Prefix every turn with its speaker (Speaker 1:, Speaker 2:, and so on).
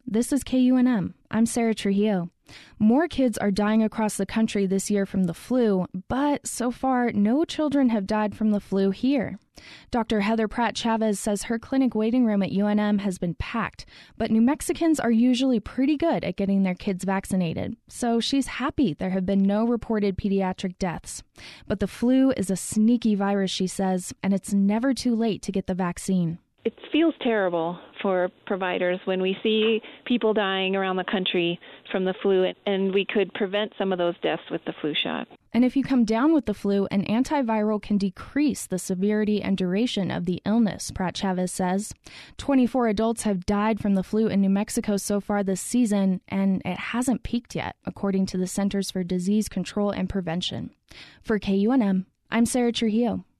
Speaker 1: This is KUNM. I'm Sarah Trujillo. More kids are dying across the country this year from the flu, but so far, no children have died from the flu here. Dr. Heather Pratt Chavez says her clinic waiting room at UNM has been packed, but New Mexicans are usually pretty good at getting their kids vaccinated, so she's happy there have been no reported pediatric deaths. But the flu is a sneaky virus, she says, and it's never too late to get the vaccine.
Speaker 2: It feels terrible for providers when we see people dying around the country from the flu, and we could prevent some of those deaths with the flu shot.
Speaker 1: And if you come down with the flu, an antiviral can decrease the severity and duration of the illness, Pratt Chavez says. 24 adults have died from the flu in New Mexico so far this season, and it hasn't peaked yet, according to the Centers for Disease Control and Prevention. For KUNM, I'm Sarah Trujillo.